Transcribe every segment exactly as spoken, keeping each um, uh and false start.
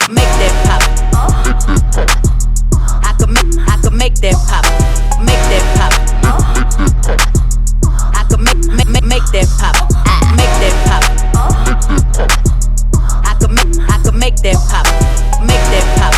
make that pop. I could make, I could make that pop, make that pop. I could make, make, make, make that pop, make that pop. I could make, I could make that pop, make that pop.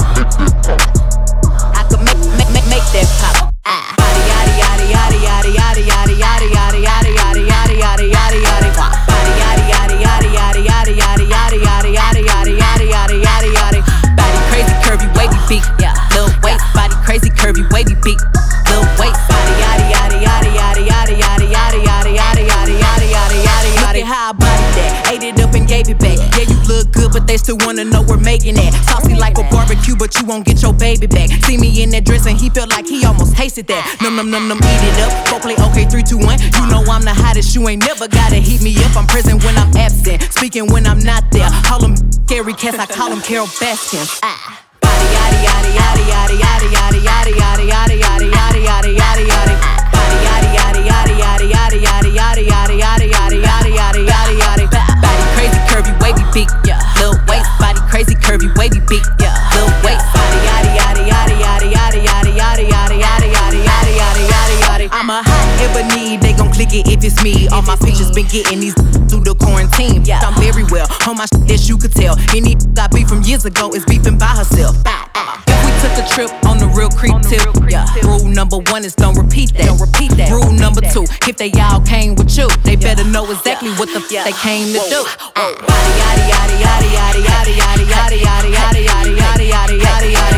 I could make, make, make, make that pop. Yadi yadi yadi yadi yadi yadi yadi yadi yadi yadi yadi yadi yadi yadi yadi. Body yadi yadi yadi yadi yadi yadi yadi yadi yadi yadi yadi yadi yadi yadi. Body crazy curvy wavy beak, yeah. Little waist, body crazy curvy wavy beak, little waist. Body yadi yadi yadi yadi yadi yadi yadi yadi yadi yadi yadi yadi yadi. Look at how I body that, ate it up and gave it back. Yeah, you look good, but they still wanna know we're making that. Saucy like a barbecue, but you won't get your baby back. See me in that dress and he felt like he almost tasted that. Num num num num, eat it up. Go play okay, three, two, one. You know I'm the hottest, you ain't never gotta heat me up. I'm present when I'm absent, speaking when I'm not there. Call them scary cats, I call them Carol Baskins. Ah. Body yadi yadi yadi yadi yadi yadi yadi yadi yadi yadi yadi yadi yadi yadi. Body yadi yadi yadi yadi yadi yadi yadi yadi yadi yadi yadi yadi yadi yadi. Body crazy curvy wavy beak, yeah. Little waist, body crazy curvy wavy beak, yeah. Little waist, body yadi yadi yadi yadi yadi yadi yadi yadi yadi yadi yadi yadi yadi yadi. I'm a hot ebony, they gon' click it if it's me. All my pictures been getting these through the quarantine. Yeah, I'm very well on my shit that you could tell. Any I beef from years ago is beefing by herself. If we took a trip on the real creep tip, yeah. Rule number one is don't repeat that. Don't repeat that. Rule number two, if they all came with you, they better know exactly what the f they came to do. Yadi yadi yadi yadi yadi yadi yadi yadi yadi yadi yadi yadi yadi yadi yadi.